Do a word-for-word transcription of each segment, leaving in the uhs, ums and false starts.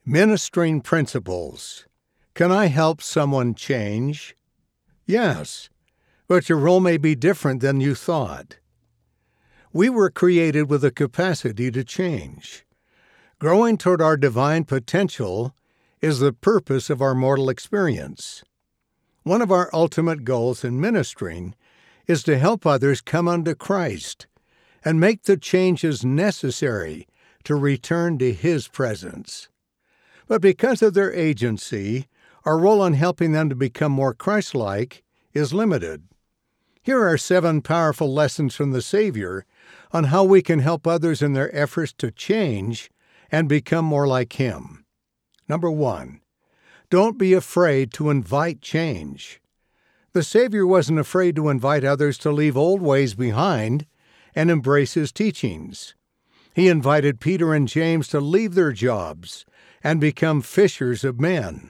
Ministering principles. Can I help someone change? Yes, but your role may be different than you thought. We were created with a capacity to change. Growing toward our divine potential is the purpose of our mortal experience. One of our ultimate goals in ministering is to help others come unto Christ and make the changes necessary to return to His presence. But because of their agency, our role in helping them to become more Christ-like is limited. Here are seven powerful lessons from the Savior on how we can help others in their efforts to change and become more like Him. Number one, don't be afraid to invite change. The Savior wasn't afraid to invite others to leave old ways behind and embrace His teachings. He invited Peter and James to leave their jobs and become fishers of men.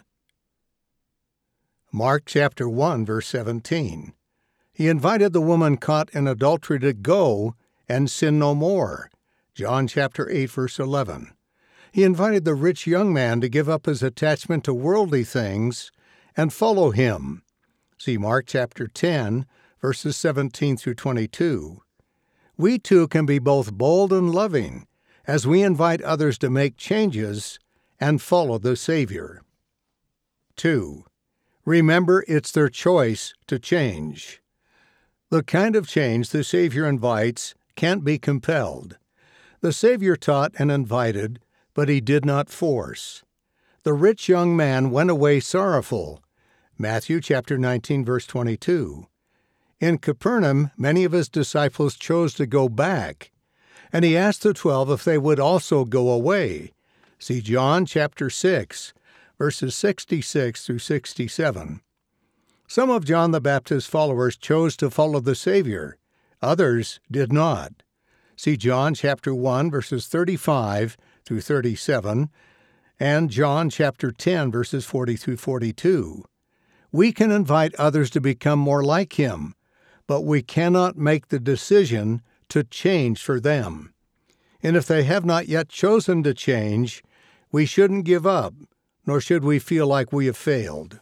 Mark chapter one, verse seventeen. He invited the woman caught in adultery to go and sin no more. John chapter eight, verse eleven. He invited the rich young man to give up his attachment to worldly things and follow Him. See Mark chapter ten, verses seventeen through twenty-two. We too can be both bold and loving as we invite others to make changes and follow the Savior. Two, remember it's their choice to change. The kind of change the Savior invites can't be compelled. The Savior taught and invited, but He did not force. The rich young man went away sorrowful. Matthew chapter nineteen, verse twenty-two. In Capernaum, many of His disciples chose to go back, and He asked the twelve if they would also go away. See John chapter six, verses sixty-six through sixty-seven. Some of John the Baptist's followers chose to follow the Savior. Others did not. See John chapter one, verses thirty-five through thirty-seven, and John chapter ten, verses forty through forty-two. We can invite others to become more like Him, but we cannot make the decision to change for them. And if they have not yet chosen to change, we shouldn't give up, nor should we feel like we have failed.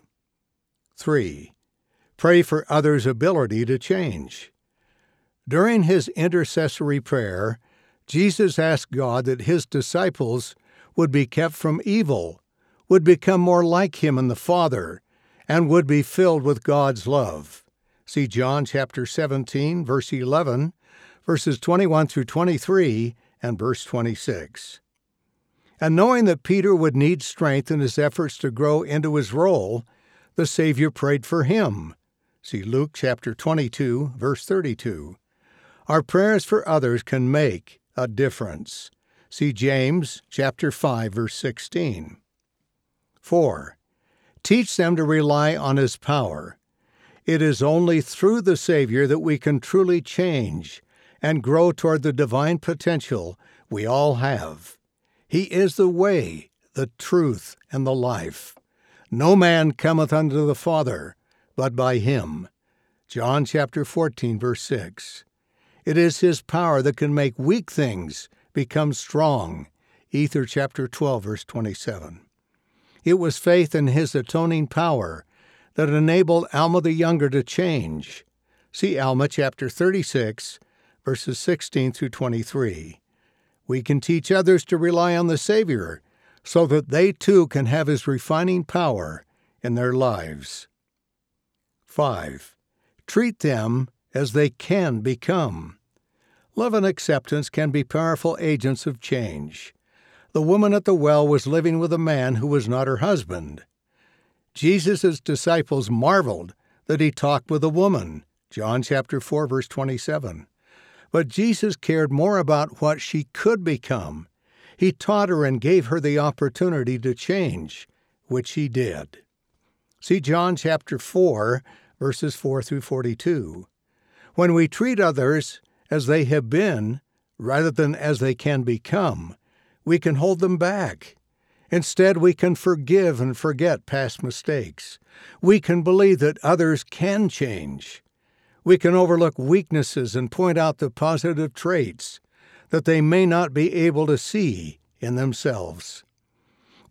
Three, pray for others' ability to change. During His intercessory prayer, Jesus asked God that His disciples would be kept from evil, would become more like Him and the Father, and would be filled with God's love. See John chapter seventeen, verse eleven, verses twenty-one through twenty-three, and verse twenty-six. And knowing that Peter would need strength in his efforts to grow into his role, the Savior prayed for him. See Luke chapter twenty-two, verse thirty-two. Our prayers for others can make a difference. See James chapter five, verse sixteen. Four, teach them to rely on His power. It is only through the Savior that we can truly change and grow toward the divine potential we all have. He is the way, the truth, and the life. No man cometh unto the Father, but by Him. John chapter fourteen, verse six. It is His power that can make weak things become strong. Ether chapter twelve, verse twenty-seven. It was faith in His atoning power that enabled Alma the Younger to change. See Alma chapter thirty-six, verses sixteen through twenty-three. We can teach others to rely on the Savior so that they too can have His refining power in their lives. Five, treat them as they can become. Love and acceptance can be powerful agents of change. The woman at the well was living with a man who was not her husband. Jesus' disciples marveled that He talked with a woman. John chapter four, verse twenty-seven. But Jesus cared more about what she could become. He taught her and gave her the opportunity to change, which she did. See John chapter four, verses four through forty-two. When we treat others as they have been, rather than as they can become, we can hold them back. Instead, we can forgive and forget past mistakes. We can believe that others can change. We can overlook weaknesses and point out the positive traits that they may not be able to see in themselves.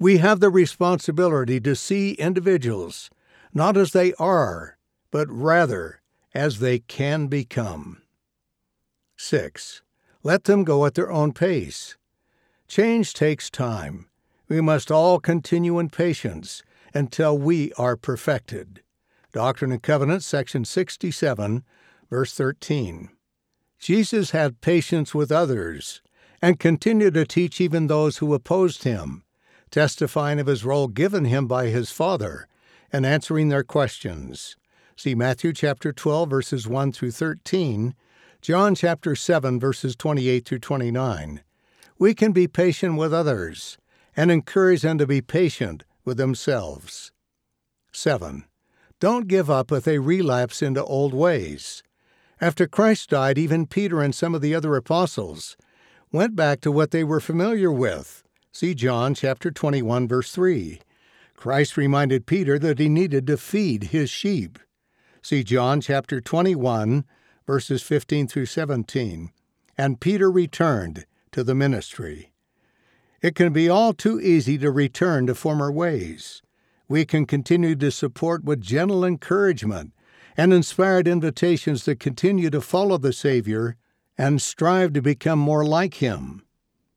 We have the responsibility to see individuals not as they are, but rather as they can become. Six. Let them go at their own pace. Change takes time. We must all continue in patience until we are perfected. Doctrine and Covenants, section sixty-seven, verse thirteen. Jesus had patience with others and continued to teach even those who opposed him, testifying of his role given him by his Father and answering their questions. See Matthew chapter twelve, verses one through thirteen, John chapter seven, verses twenty-eight through twenty-nine. We can be patient with others and encourage them to be patient with themselves. Seven. Don't give up if they relapse into old ways. After Christ died, even Peter and some of the other apostles went back to what they were familiar with. See John chapter twenty-one, verse three. Christ reminded Peter that he needed to feed his sheep. See John chapter twenty-one, verses fifteen through seventeen. And Peter returned to the ministry. It can be all too easy to return to former ways. We can continue to support with gentle encouragement and inspired invitations to continue to follow the Savior and strive to become more like Him.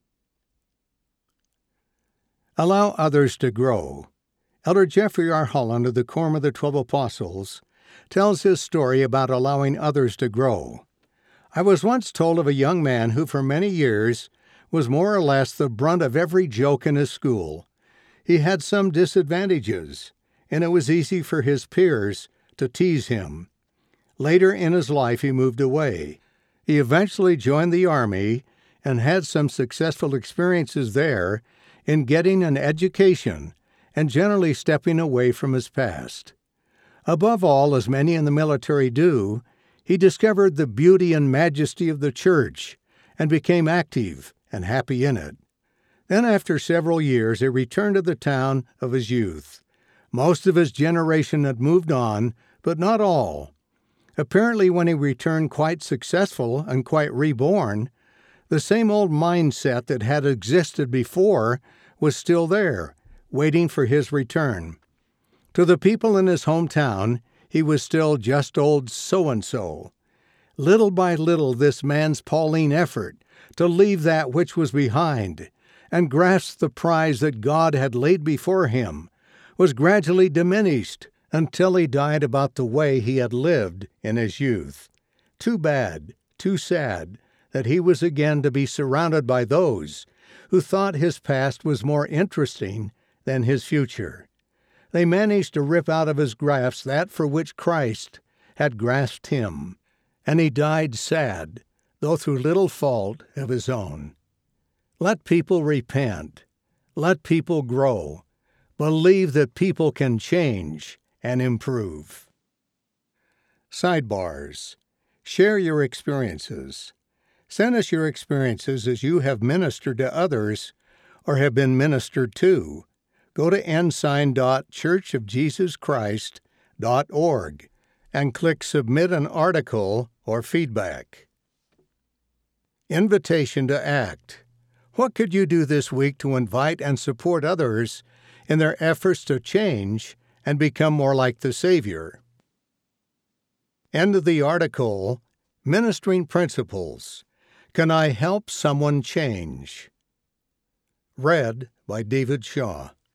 Allow others to grow. Elder Jeffrey R. Holland of the Quorum of the Twelve Apostles tells his story about allowing others to grow. I was once told of a young man who for many years was more or less the brunt of every joke in his school. He had some disadvantages, and it was easy for his peers to tease him. Later in his life, he moved away. He eventually joined the Army and had some successful experiences there in getting an education and generally stepping away from his past. Above all, as many in the military do, he discovered the beauty and majesty of the church and became active and happy in it. Then, after several years, he returned to the town of his youth. Most of his generation had moved on, but not all. Apparently, when he returned quite successful and quite reborn, the same old mindset that had existed before was still there, waiting for his return. To the people in his hometown, he was still just old so-and-so. Little by little, this man's Pauline effort to leave that which was behind and grasp the prize that God had laid before him was gradually diminished until he died about the way he had lived in his youth. Too bad, too sad, that he was again to be surrounded by those who thought his past was more interesting than his future. They managed to rip out of his grasp that for which Christ had grasped him, and he died sad, though through little fault of his own. Let people repent. Let people grow. Believe that people can change and improve. Sidebars. Share your experiences. Send us your experiences as you have ministered to others or have been ministered to. Go to ensign dot church of jesus christ dot org and click Submit an Article or Feedback. Invitation to act. What could you do this week to invite and support others in their efforts to change and become more like the Savior? End of the article, Ministering Principles. Can I help someone change? Read by David Shaw.